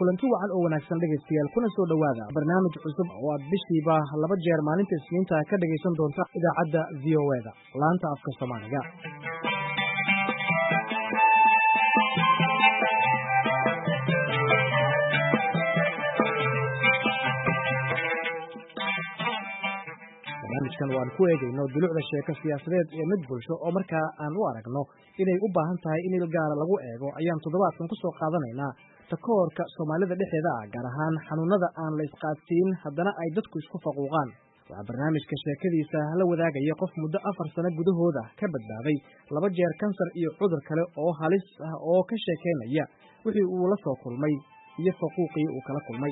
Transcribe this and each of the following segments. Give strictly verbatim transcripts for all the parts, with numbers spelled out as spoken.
kulanti wacan oo wanaagsan dhegaystayaal kuna soo dhowaada barnaamij cusub oo aad bishiiba laba jeer maalinta Isniinta ka dhagaysan doonta idaacadda V O A da laanta afka Soomaaliga. barnaamijkan waan ku eegayno dulucda sheeko siyaasadeed ee mid bulsho oo markaa aan u aragno inay u baahan tahay in il gaara lagu eego ayaan toddobaadkan ku soo qaadanaynaa takoorka Soomaalida dhexdeeda ah gaar ahaan xanuunada aan la isqaadsiin haddana ay dadku isku faquuqaan. waxaa barnaamijka sheekadiisa la wadaagaya qof muddo afar sano gudahooda ka badbaaday laba jeer kansar iyo cudur kale oo halis ah oo ka sheekeynaya wixii uu la soo kulmay iyo faquuqii uu kala kulmay.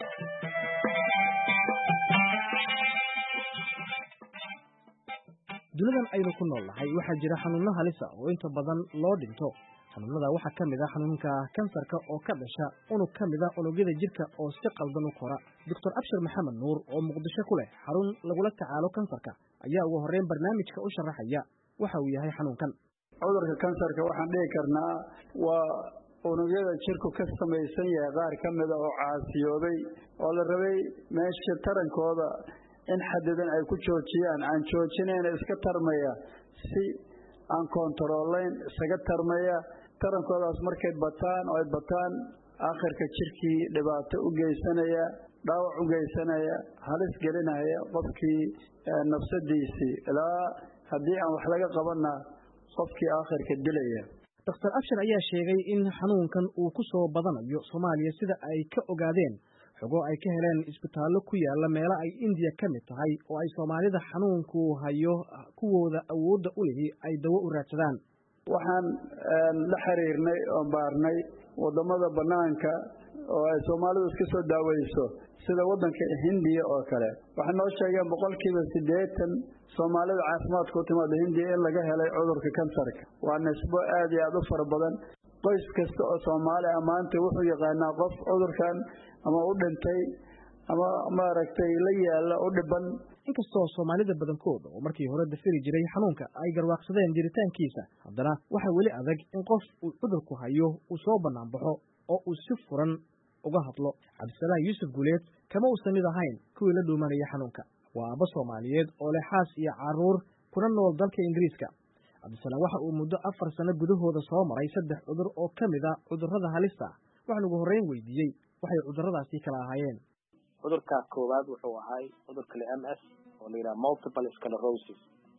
dunidan aynu ku nool nahay waxaa jira xanuuno halis ah oo inta badan loo dhinto. xanuunada waxaa ka mid ah xanuunka kansarka oo ka dhasha unug ka mid ah unugyada jirka oo si qaldan u kora. doctor Abshir Maxamed Nuur oo Muqdisho ku leh xarun lagula tacaalo kansarka ayaa ugu horreyn barnaamijka u sharaxaya waxa uu yahay xanuunkan. cudurka kansarka waxaan dhihi karnaa waa unugyada jirku ka samaysan yahay qaar ka mid ah oo caasiyoobay oo la rabay meesha tarankooda in xadidan ay ku joojiyaan aan joojinayna iska tarmaya si aan kontaroolayn isaga tarmaya tarankoodaas markay bataan oo ay bataan aakhirka jirkii dhibaato u geysanaya dhaawac u geysanaya halis gelinaya qofkii nafsadiisii ilaa haddii aan wax laga qabanna qofkii aakhirka dilaya. doctor Abshir ayaa sheegay in xanuunkan uu ku soo badanayo Soomaaliya sida ay ka ogaadeen xogo ay ka heleen isbitaallo ku yaala meelo ay India ka mid tahay oo ay Soomaalida xanuunku hayo kuwooda awoodda u leeyahay ay dawo u raadsadaan. waxaan la xiriirnay oo baarnay wadamada banaanka oo ay Soomaalidu iska soo daaweyso sida wadanka Hindiya oo kale waxaan noo sheegeen boqolkiiba siddeetan Soomaalida caafimaadka u timaada Hindiya in laga helay cudurka kansarka. waa nisbo aad iyo aad u fara badan. qoys kasta oo Soomaali ah maanta wuxuu yaqaanaa qof cudurkan ama u dhintay ama maaragtay la yaala u dhiban. inkastoo Soomaalida badankooda oo markii hore dafiri jiray xanuunka ay garwaaqsadeen jiritaankiisa haddana waxaa weli adag in qof uu cudurku hayo uu soo bannaan baxo oo uu si furan uga hadlo. Cabdisalaam Yuusuf Guuleed kama uusan mid ahayn kuwii la dhuumanaya xanuunka. waa aabbo Soomaaliyeed oo leh xaas iyo carruur kuna nool dalka Ingiriiska. Cabdisalaam waxa uu muddo afar sano gudahooda soo maray saddex cudur oo ka mid ah cudurrada halista ah. waxaan ugu horreyn weydiiyey waxay cudurradaasi kala ahaayeen. cudurka koowaad wuxuu ahay cudurka M S oo la yiraahdo multiple sclerosis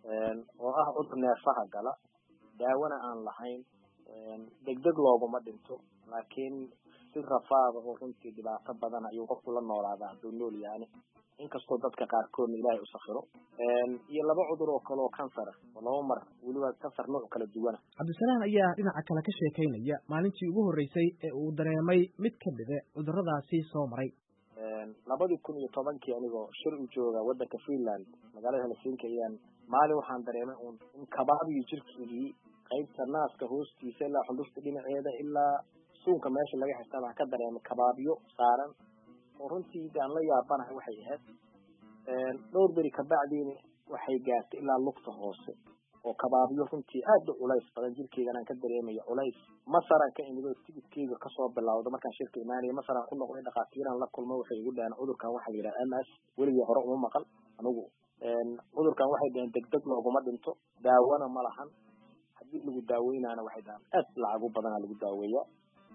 oo ah cudur neerfaha gala daawona aan lahayn degdeg looguma dhinto laakiin si rafaad oo runtii dhibaato badan ayuu qofku la noolaadaa hadduu nool yahay inkastoo dadka qaarkoodna Ilaahay u sakhiro iyo laba cudur oo kale oo kansar ah oo laba mar weliba kansar nooc kala duwan. Cabdisalaam ayaa dhinaca kale ka sheekeynaya maalintii ugu horreysay ee uu dareemay mid ka mid ah cudurradaasi soo maray. labadii kun iyo tobankii anigoo shir u jooga waddanka Finland magaalada Helsinki ayaan maalin waxaan dareemay in kabaabiyo jirkii qaybta naaska hoostiisa ilaa xudufta dhinaceeda ilaa suunka meesha laga xirtaa waxaan ka dareemay kabaabiyo saaran oo runtii aan la yaabanahay waxay ahayd dhowr beri ka bacdiina waxay gaartay ilaa lugta hoose oo kabaabiyo runtii aad u culays badan jirkeedana aan ka dareemayo culays. masaran ka imido tigidkeyga ka soo bilowdo markaan shirka imaanaya masaran ku noqday dhaqaatiiraan la kulmo waxay igu dhahaan cudurkan waxaa la yidhaha M S weligii hore uma maqal anigu cudurkan waxay dhaheen degdeg looguma dhinto daawona ma lahan haddii lagu daaweynaana waxay dhahaan aad lacag u badanaa lagu daaweeyaa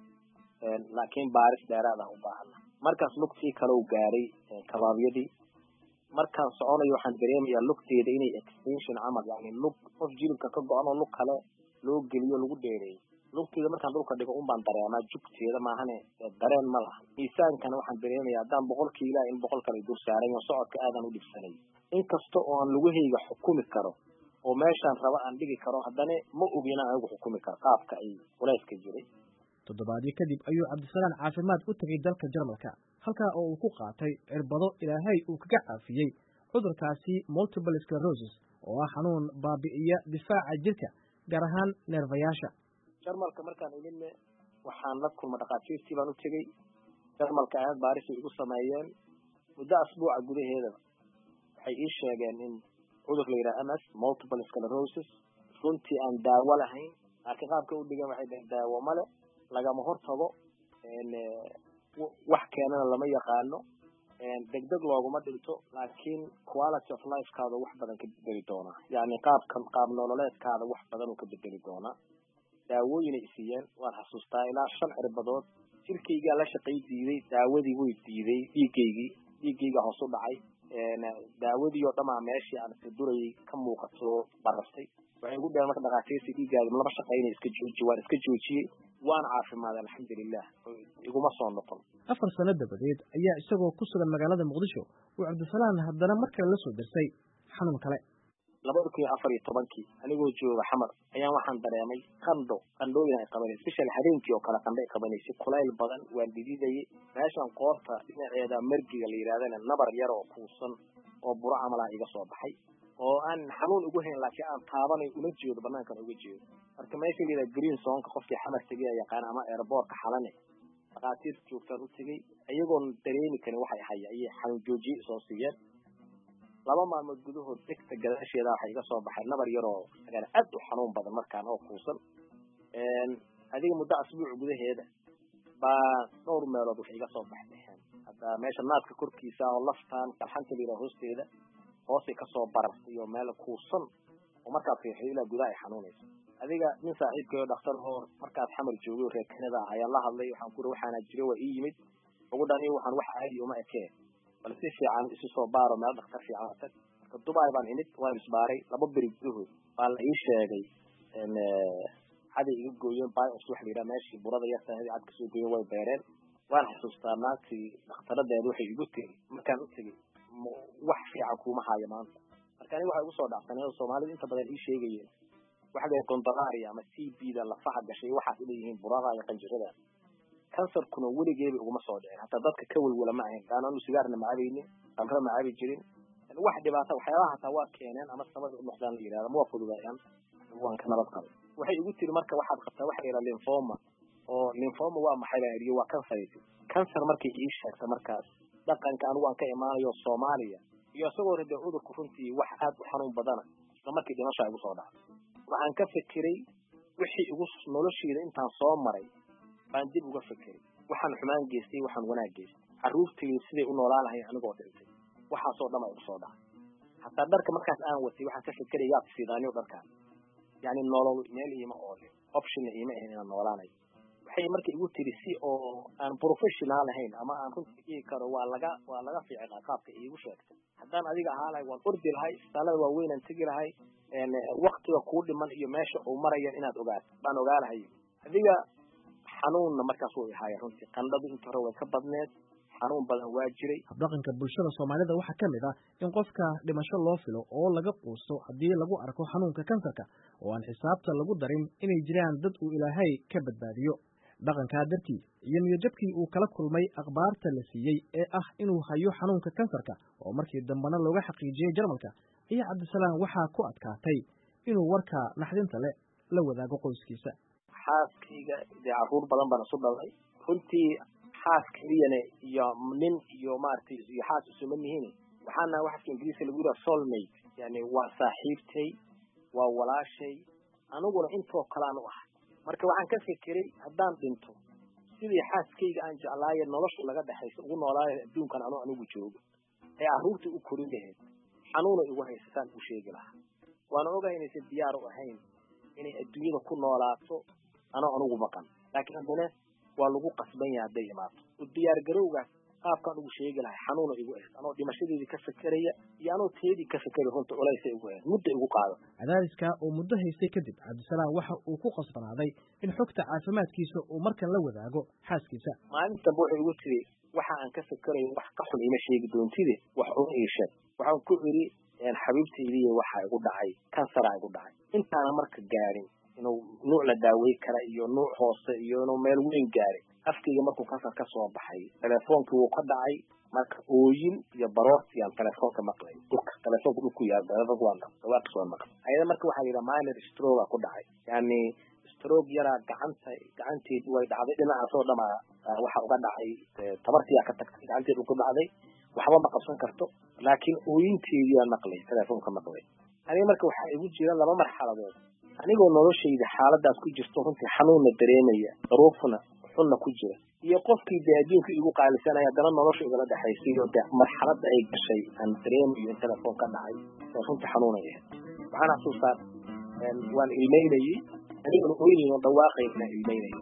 laakiin baaris dheeraad ah u baahan. markaas lugtii kale u gaaray kabaabiyadii markaan soconayo waxaan dareemayaa lugteeda inay extension camal yani lug qof jilibka ka go-an oo lug kale loo geliyo lagu dheereeyo. lugteeda markaan dhulka dhigo un baan dareemaa jugteeda maahane dareen ma laha. miisaankana waxaan dareemayaa haddaan boqol kiila in boqol kale dur saaran oo socodka aadan u dhibsanay inkasta oo aan lugahayga xukumi karo oo meeshaan raba aan dhigi karo haddana ma ogina anigu xukumi karo qaabka ay culayska jiray. toddobaadyo kadib ayuu Cabdisalaam caafimaad u tagay dalka Jarmalka halkaa oo uu ku qaatay cirbado Ilaahay uu kaga caafiyey cudurkaasi multiple sclerosis oo ah xanuun baabi'iya difaaca jirka gaar ahaan neerfayaasha. Jarmalka markaan idinne waxaan la kulmay dhaqaatiirtii baan u tegey Jarmalka aad baaris igu sameeyeen muddo asbuuca gudaheeda waxay ii sheegeen in cudur la yiraahdo M S multiple sclerosis runtii aan daawo lahayn laakiin qaabka u dhigan waxay dhahaan daawo male lagama hortago wax keenana lama yaqaano degdeg looguma dhinto laakiin quality of life-kaada wax badan ka bedeli doona yani qaabkan qaab nololeedkaada wax badan uu ka bedeli doona daawooyin ay siiyeen waan xasuustaa ilaa shan cirbadood jirkayga la shaqay diiday daawadii way diiday dhiigaygii dhiigayga hoos u dhacay daawadii oo dhamaa meeshii aan ka durayay ka muuqato barastay waxay ugu dhaheen marka dhaqaatiirtii dhiigaaga laba shaqaynay iska jooji waan iska joojiyey waan caafimaad alxamdulilah iguma soo noqon afar sano dabadeed ayaa isagoo ku sugan magaalada muqdisho uu cabdisalaan haddana mar kale la soo dirsay xanuun kale labada kun iyo afar iyo tobankii anigoo jooga xamar ayaan waxaan dareemay qandho qandhooyin ay qabanaysa especially habeenkii oo kale qandho ay qabanaysay kulayl badan waan dhididayay meeshan qoorta dhinaceeda margiga la yidhahdana nabar yar oo kuusan oo buro camal ah iga soo baxay oo aan xanuun ugu hayn laakiin aan taabanay una jeedo banaankan uga jeedo marka meesha la yidhahda green zonka qofkii xamar tegay yaqaan ama airportka xalane dhaqaatiir joogtaan u tegay iyagoon dareemi karin waxay haya ayay xanuun joojiye soo siiyeen laba maalmood gudahood degta gadaasheeda waxay iga soo baxay nabar yar oo agaana aad u xanuun badan markaan oo kuusan adiga muddo asbuuc gudaheeda baa dhowr meelood waxay iga soo baxdeen hadda meesha naadka korkiisa oo laftaan kalxanta la yidhaha hoosteeda hoosay kasoo barartay oo meel kuusan oo markaad fiixiyo ilaa gudaha ay xanuunayso adiga nin saaxiibkay oo dhakhtar oo markaas xamar joogay reer Canada ah ayaan la hadlay waxaan ku iri waxaana jira waa ii yimid ugu dhani waxaan wax caadi uma ekee bal si fiican isu soo baaro meel dhakhtar fiican tag marka Dubai baan imid waan isbaaray laba beri gudahood baa la ii sheegay in hada iga gooyeen baa wax la yiraahdo meeshii burada yartahay cad ka soo gooyeen way beereen waan xasuustaa naagtii dhakhtaraddeedu waxay igu tiri markaan u tagay wax fiican kuma haayo maanta marka aniga waxa igu soo dhacsanay Soomaalidu inta badan ii sheegayeen waxa ay qondaraari ama T B da la faxa gashay waxa ay leeyihiin burada iyo qanjirada kansar kuna weligeeba uguma soo dhicin hatta dadka ka walwala ma ahayn daananu sigaarna ma cabaynin qamra ma cabi jirin wax dhibaato waxyaalaha taa waa keeneen ama sabab u noqdaan la yiraahdo ma fududaayaan waan ka nabad qabo waxay igu tiri marka waxaad qabtaa waxa la yiraahdo lymphoma oo lymphoma waa maxay la yiraahdo waa kansar kansar markii ii sheegtay markaas dhaqanka anigu waan ka imaanayo Soomaaliya iyo asagoo rada cudurku runtii wax aad u xanuun badan isla markii dhimasho ay ugu soo dhacay waxaan ka fikiray wixii igu noloshayda intaan soo maray baan dib uga fikiray waxaan xumaan geystay waxaan wanaag geystay caruurtayda siday u noolaanahay anigoo dhintay waxa soo dhama igu soo dhacay hatta dharka markaas aan watay waxaan ka fikiray yaab sidaaniyo dharka yani nolol meel iima oole option iima ahayn inaan noolaanayo waxay markii igu tiri si oo aan professional ahayn ama aan runtii karo waa laga waa laga fiicnaa qaabka iigu sheegtay haddaan adiga ahaanay waan ordi lahay isbitaalada waaweyn aan tegi lahay waqtiga kuu dhiman iyo meesha uu marayo inaad ogaato baan ogaalahay adiga xanuunna markaas way ahaayeen runtii qandhadu inta hore way ka badneed xanuun badan waa jiray dhaqanka bulshada Soomaalida waxa kamid ah in qofka dhimasho loo filo oo laga quusto hadii lagu arko xanuunka kansarka oo aan xisaabta lagu darin inay jiraan dad uu Ilaahay ka badbaadiyo dhaqanka dartii iyo niyadjabkii uu kala kulmay akhbaarta la siiyay ee ah inuu hayo xanuunka kansarka oo markii dambana looga xaqiijiyay Jarmalka iyo Cabdisalaan waxa ku adkaatay inuu warka naxdinta leh la wadaago qoyskiisa xaaskayga caruur badan baan isu dhalay runtii xaaskayana iyo nin iyo maartay iyo xaas isuma mihiin waxaana waxa Ingiriisi lagu yiraahdo soulmate yani waa saaxiibtay waa walaashay aniguna intoo kale aan u ah marka waxaan ka fikiray haddaan dhinto sidii xaaskayga aan jeclaayo nolosha laga dhaxayso ugu noolaayo adduunkan anoo anigu joogo ee caruurta u korin lahayd xanuuna igu haystaan u sheegi lahaa waana ogahay inaysan diyaar u ahayn inay adduunyada ku noolaato anoo anigu maqan laakiin haddana waa lagu qasban yahay hadday imaato u diyaar garowga qaabkaan ugu sheegi lahay xanuuna igu ahayd anoo dhimashadeedii ka fikiraya iyo anoo teedii ka fikiraya runta culaysay igu ahayd muddo igu qaado cadaadiska oo muddo haystay kadib Cabdisalaan waxa uu ku qasbanaaday in xogta caafimaadkiisa uu markan la wadaago xaaskiisa maalinta buu igu tiri waxa aan ka fikirayo wax ka xun ima sheegi doontide wax uu ii sheeg waxaan ku iri in xabiibtaydiiyo waxa igu dhacay kansar ay igu dhacay intaana marka gaarin inuu nuuc la daaway kara iyo nuuc hoose iyo inuu meel weyn gaaray afkayga markuu kansar ka soo baxay telefoonkii wuu ka dhacay marka ooyin iyo baroortii aan telefoonka maqlay dhulka telefoonka dhulku yaal dalada waan dhawaaqis waan maqlay ayada marka waxaa la yidhaha minor stroke ku dhacay yani stroke yaraa gacanta gacanteedu way dhacday dhinacaas oo dhama waxa uga dhacay tabartiyaa ka tagtay gacanteedu ku dhacday waxba ma qabsan karto laakiin ooyinteedii aan maqlay telefoonka maqlay aniga marka waxaa igu jira laba marxaladood anigoo noloshayda xaaladaas ku jirto runtii xanuunna dareemaya daruufna xunna ku jira iyo qofkii dee adduunka igu qaalisanaya haddana nolosha igala dhexaysay oo dee marxaladda ay gashay aan dareem iyo telefoon ka dhacay oo runtii xanuunaya waxaan xasuustaa waan ilmeynayey anigana oynayn oo dhawaaqaynaa ilmeynayay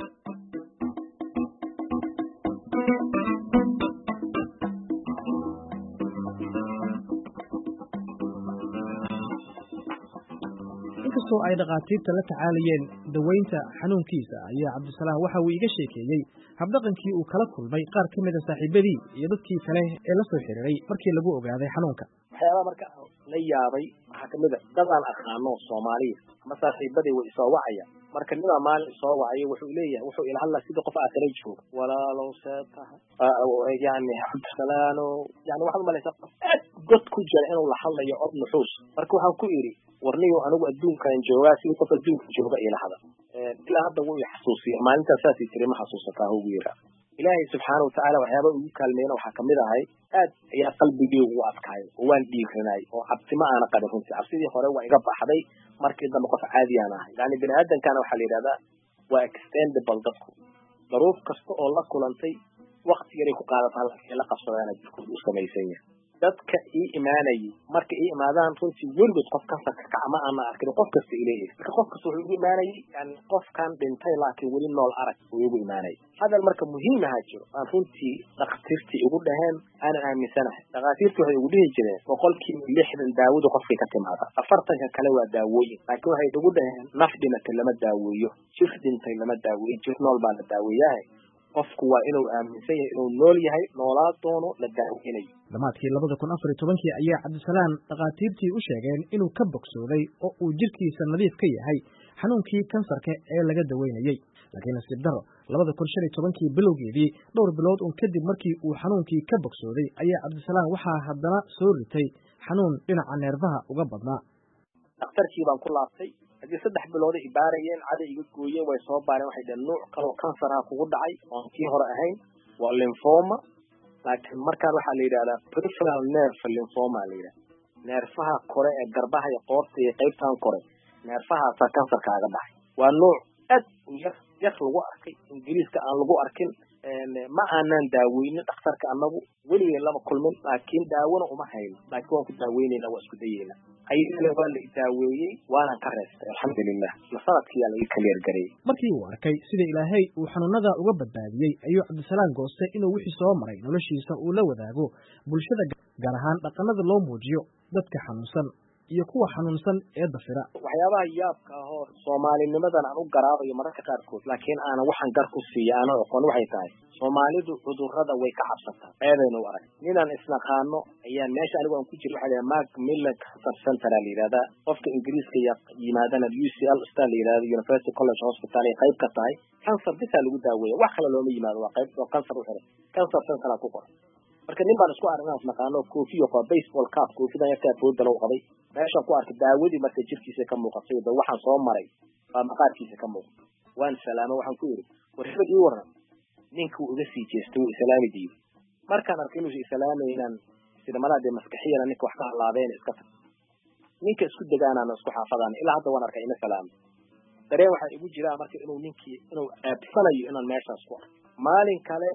inkastoo ay dhakhaatiirta la tacaalayeen daweynta xanuunkiisa ayaa cabdisalaam waxa uu iga sheekeeyey habdhaqankii uu kala kulmay qaar ka mid a saaxiibadii iyo dadkii kale ee la soo xiriiray markii lagu ogaaday xanuunka waxyaabaha marka la yaabay waxaa kamid a dad aan aqaano soomaaliya ama saaxiibadii way isoo wacaya marka nimaa maalin isoo wacayo wuxuu leeyahay wuxuu ila hadlaa sidii qof aakhira jooga walaalow see tahay yani cabdisalaano yani waxaad umalaysaa qof aad god ku jira inuu la hadlayo cod nuxuus marka waxaan ku idhi warniyo anigu adduunkan joogaa sidii qof adduunka jooga ila hada ilaa hadda wuu xasuusiya maalintaas saasii tiri ma xasuusataa ugu yira ilaahay subxaana watacaala waxyaaba ugu kaalmeeyna waxaa kamid ahay aad ayaa qalbigii ugu adkaay oo waan dhiiranay oo cabsima aana qabin runtii cabsidii hore waa iga baxday markii dambe qof caadi aan ahay yani bini aadamkana waxaa la yidhahdaa waa extendable dadku daruuf kasta oo la kulantay wakti yaray ku qaadataa laakiin la qabsadaana jirkooda u samaysan yahay dadka ii imaanayay marka ii imaadaan runtii weligood qof kansarka kaca ma aana arkin qof kasta ileeyahay marka qof kasta wuxuu igu imaanayay yani qofkan dhintay laakiin weli nool arag uu igu imaanayay hadal marka muhiim ahaa jiro aan runtii dhakhaatiirtii igu dhaheen aanan aaminsanahay dhakhaatiirtii waxay igu dhihi jireen boqolkiiba lixdan daawadu qofkay ka timaada afartanka kale waa daawooyin laakiin waxay igu dhaheen naf dhimatay lama daaweeyo jir dhintay lama daaweeyo jir nool baa la daaweeyahay qofku waa inuu aaminsan yahay inuu nool yahay noolaa doono la daaweynayo dhammaadkii labada kun afar iyo tobankii ayaa cabdisalaam dhakhaatiirtii u sheegeen inuu ka bogsooday oo uu jirkiisa nadiif ka yahay xanuunkii kansarka ee laga daweynayey laakiin nasiib darro labada kun shan iyo tobankii bilowgeedii dhowr bilood un kadib markii uu xanuunkii ka bogsooday ayaa cabdisalaam waxaa haddana soo ritay xanuun dhinaca neerfaha uga badnaa dhakhtarkii baan ku laabtay haddii saddex bilooda ibaarayeen caday iga gooyeen way soo baareen waxay dhaheen nuuc kaloo kansaraha kugu dhacay oon kii hore ahayn waa lymphoma laakiin markaan waxaa la yidhahdaa peripheral nerve lymphoma la yidhahda neerfaha kore ee garbaha iyo qoorta iyo qaybtan kore neerfahaasaa kansarkaaga dhacay waa nuuc aad u yar yar lagu arkay ingiriiska aan lagu arkin ma aanaan daaweynin dhakhtarka anagu weligeen lama kulmin laakiin daawona uma hayno laakiin waan ku daaweynayna waa isku dayeyna ayagana waa la daaweeyey waana ka reestay alxamdulilah isla sanadkiyaa laga kaleergareeyey markii uu arkay sida ilaahay uu xanuunada uga badbaadiyey ayuu cabdisalaam goostay inuu wixii soo maray noloshiisa uu la wadaago bulshada gaar ahaan dhaqanada loo muujiyo dadka xanuunsan iyo kuwa xanuunsan ee dafira waxyaabaha yaabka ah oo soomaalinimadan aan u garaabayo mararka qaarkood laakiin aanan waxaan gar ku siiya aanan aqoon waxay tahay soomaalidu cudurrada way ka cabsataa eedayna u arag ninaan isnaqaano ayaa meesha anigu aan ku jiro waxaa la mark miller cancer center la yidhahdaa qofka ingiriiska yimaadana u c l star la yidhahdo university college hospital ay qayb ka tahay cancer bisaa lagu daaweeya wax kale looma yimaado waa qayb oo cancer u xiran cancer center ku qoran marka nin baan isku aragnaa isnaqaano koofiyo qaba baseball cap koofidan yartaa fooda lagu qabay meeshaan ku arkay daawadii marka jirkiisa ka muuqatay oo waxaan soo maray baa maqaarkiisa ka muuqatay waan salaamo waxaan ku yidhi war hebel ii waran ninkuu uga sii jeestay wuu islaami diiday markaan arkay inuu islaamaynan sida malaha dee maskaxiyana ninka wax ka halaabeen iska tag ninka isku degaanaana isku xaafadaan ilaa hadda waan arkay ina salaamo dareen waxaa igu jiraa marka inuu ninkii inuu aabsanayo inaan meeshaas ku arko maalin kale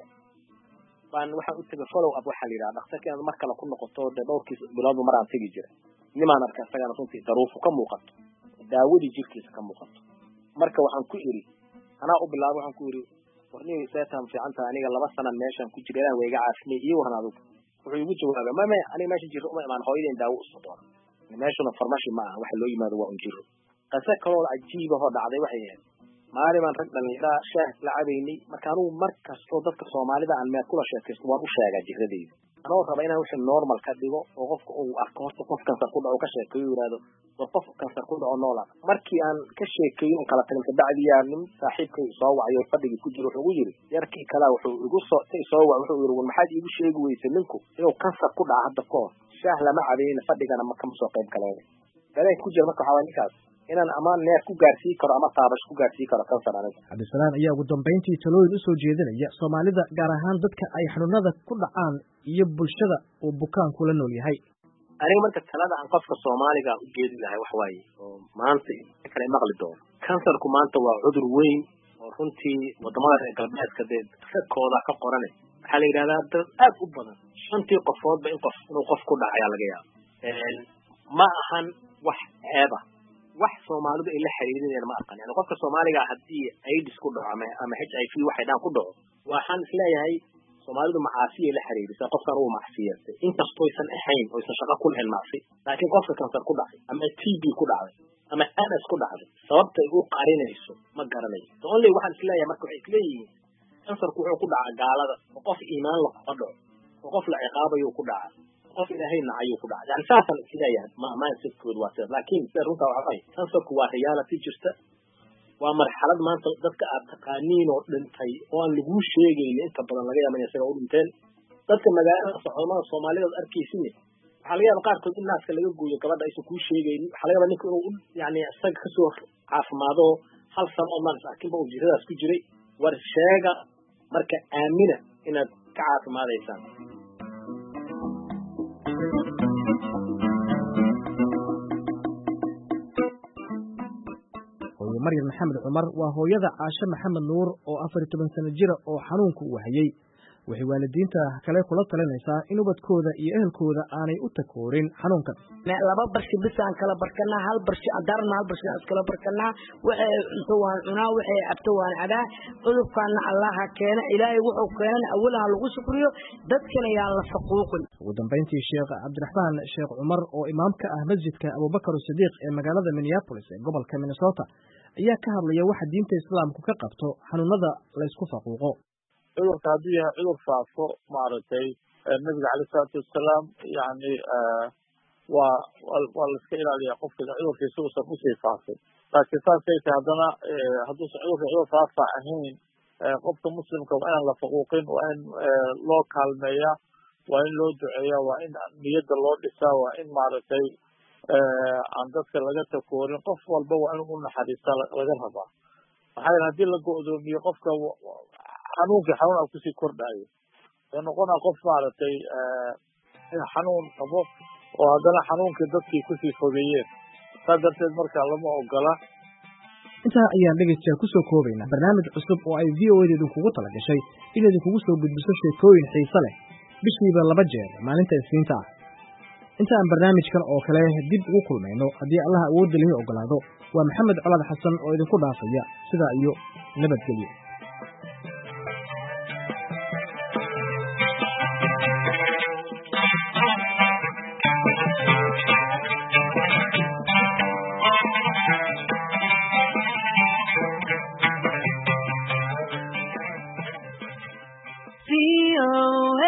baan waxaan u tegay follow up waxaa la yidhaha dhakhtarka inaad mar kale ku noqoto dee dhowrkiis biloodba mar aan tegi jira nimaan arka isagana runtii daruufu ka muuqato daawadii jirkiisa ka muuqato marka waxaan ku idhi anaa u bilaabay waxaan ku idhi warniyo seetaan fiicantaha aniga laba sanan meeshaan ku jira ilaan wayga caafimay iyo waran adigu wuxuu igu jawaabay ma maya aniga meeshan jirro uma imaan hooyadeen daawo usoo doona meeshuna farmashi ma aha waxa loo yimaado waa un jiro qase kaloo cajiibahoo dhacday waxay ahayd maalin baan rag dhallinyaraa shaah la cabaynay marka anugu mar kastoo dadka soomaalida aan meel kula sheekaysto waan u sheegaa jiradayda anoo raba inaan wixii normal ka dhigo oo qofka uu arko horta qof kansar ku dhaco ka sheekeeyo yidhaahdo war qof kansar ku dhaco noola markii aan ka sheekeeyo on kala tagin kabacdiyaa nin saaxiibkay soo wacayo fadhigii ku jiro wuxuu ugu yidhi yarkii kalaa wuxuu igu soo say soo wac wuxuu yidhi war maxaad iigu sheegi weysa ninku inuu kansar ku dhaca hadda ka hor shaah lama cabayna fadhigana ma kama soo qayb galeen dareen ku jira marka waxaa waa ninkaas inaan amaan neef ku gaarsii karo ama taabash ku gaarsii karo kansar aniga cabdisalaam ayaa ugu dambayntii talooyin u soo jeedinaya soomaalida gaar ahaan dadka ay xanuunada ku dhacaan iyo bulshada uu bukaanku la nool yahay aniga marka talada aan qofka soomaaliga u jeedi lahay wax waaye oo maanta kale maqli doono kansarku maanta waa cudur weyn oo runtii wadamada reer galbeedka dee dadkooda ka qoranay waxaa la yidhahdaa dad aad u badan shantii qofoodba in qof inuu qof ku dhacayaa laga yaaba ma ahan wax ceeba wax soomaalidu ay la xiriirinayaan ma aqaan yani qofka soomaaliga haddii aids ku dhaco ama ama h i v waxay dhaan ku dhaco waxaan isleeyahay soomaalidu macaasiyay la xiriirisa qofkan uu macsiyastay inkastoysan ahayn oysan shaqo ku lahayn macsi laakiin qofka kansar ku dhacay ama t b ku dhacday ama ms ku dhacday sababta ay u qarinayso ma garanayo the only waxaan isleeyahay marka waxay isleeyihiin kansarku wuxuu ku dhaca gaalada oo qof iimaan la kuma dhaco oo qof la ciqaabayo ku dhaca qof ilaahay nacayuu ku dhaca yani saasan isleeyahay ma mindsetkood waa sida laakiin sida runta waxa waay kansarku waa reality jirta waa marxalad maanta dadka aad taqaaniin oo dhintay oo aan laguu sheegaynin inta badan laga yaaba in isaga u dhinteen dadka magaalada socoomada soomaalida ad arkaysin waxaa laga yaaba qaarkood in naaska laga gooyo gabadha aysan kuu sheegaynin waxaa laga yaaba ninka inuu yani isaga kasoo caafimaado hal sano oo maalis arkinba uu jiradaas ku jiray war sheega marka aamina inaad ka caafimaadaysaan maryam maxamed cumar waa hooyada caashe maxamed nuur oo afar iyo toban sano jira oo xanuunku u wahayey waxay waalidiinta kale kula talinaysaa in ubadkooda iyo ehelkooda aanay u takoorin xanuunkan laba barshi bis aan kala barkanaa hal barshi darna hal barshi aan iskala barkanaa waxay cunto waan cunaa waxay cabto waan cabaa cudurkaana allaha keena ilaahay wuxuu keenana awalaha lagu shukriyo dadkana yaan la faquuqin ugu dambeyntii sheekh cabdiraxmaan sheekh cumar oo imaam ka ah masjidka abubakar sidiiq ee magaalada minneapolis ee gobolka minnesota ayaa ka hadlaya waxa diinta islaamku ka qabto xanuunada la isku faquuqo cudurka hadduu yahay cudur faafo maaragtay nabiga caleyh salaatu wassalaam yani waa waa la iska ilaaliyaa qofka cudurkiisa uusan usii faafin laakiin saasay tahay haddana hadduusan cudurka cudur faafa ahayn qofka muslimka waa inaan la faquuqin waa in loo kaalmeeya waa in loo duceeya waa in niyadda loo dhisaa waa in maaragtay aan dadka laga takoorin qof walba waa in u naxariista laga rabaa maxaa yeele hadii la go'doomiyo qofka xanuunkii xanuun a kusii kordhaayo ee noqonaa qof maaragtay xanuun qabo oo haddana xanuunkii dadkii kusii fogeeyeen saa darteed markaa lama ogola intaa ayaan dhegeystayaal kusoo koobaynaa barnaamij cusub oo ay v o eda idinkugu tala gashay in idinkugu soo gudbiso sheekooyin xiise leh bishiiba laba jeer maalinta isniinta ah inta aan barnaamijkan oo kale dib ugu kulmayno haddii allaha awoodda lihi ogolaado waa maxamed colaad xasan oo idinku dhaafaya sidaa iyo nabadgelyo V O